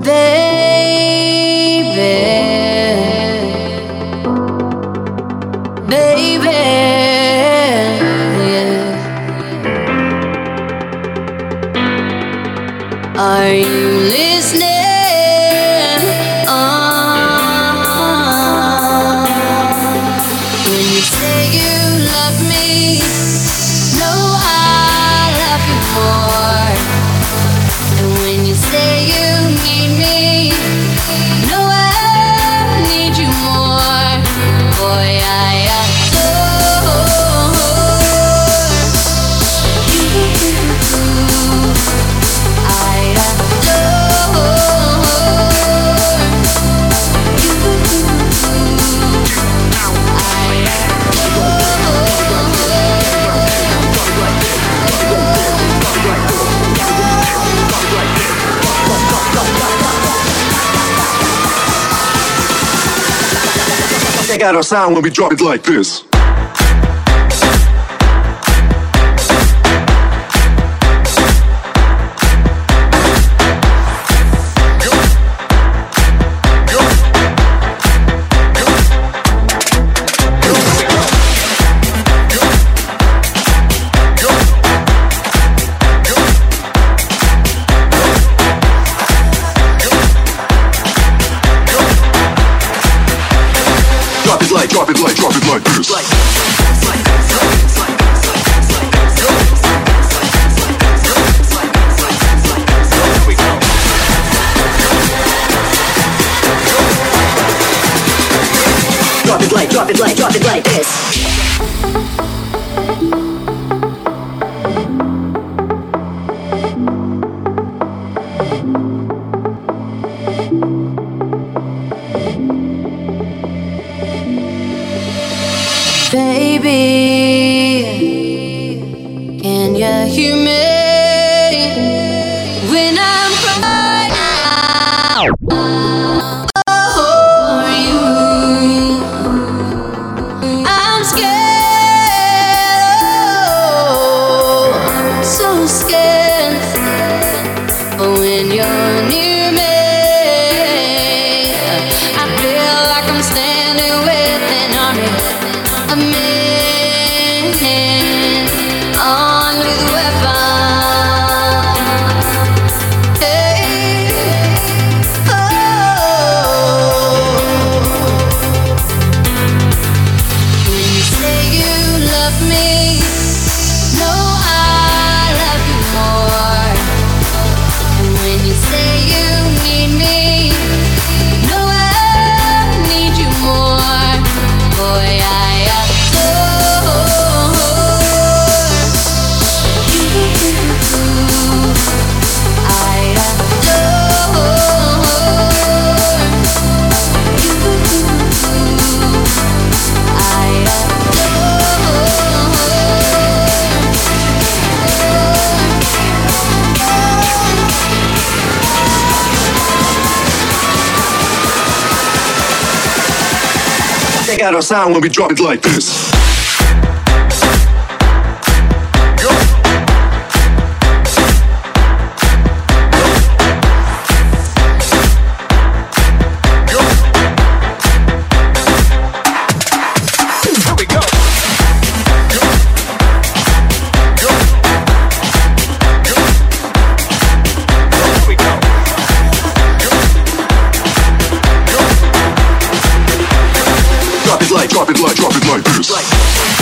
Are you listening? When you say you love me, no, I love you more. And when you say you need me, no, I need you more. Boy, I adore you. I Check out our sound when we drop it like this. Drop it like this. Drop it like this. Baby, can you hear me when I'm crying out for you? I'm scared, oh, so scared. But when you're near me, I feel like I'm standing with an army. A man armed with a weapon. Hey, oh. When you say you love me, no, I love you more. And when you say you need me, no, I need you more. Boy, I Check out our sound when we drop it like this. Drop it like this.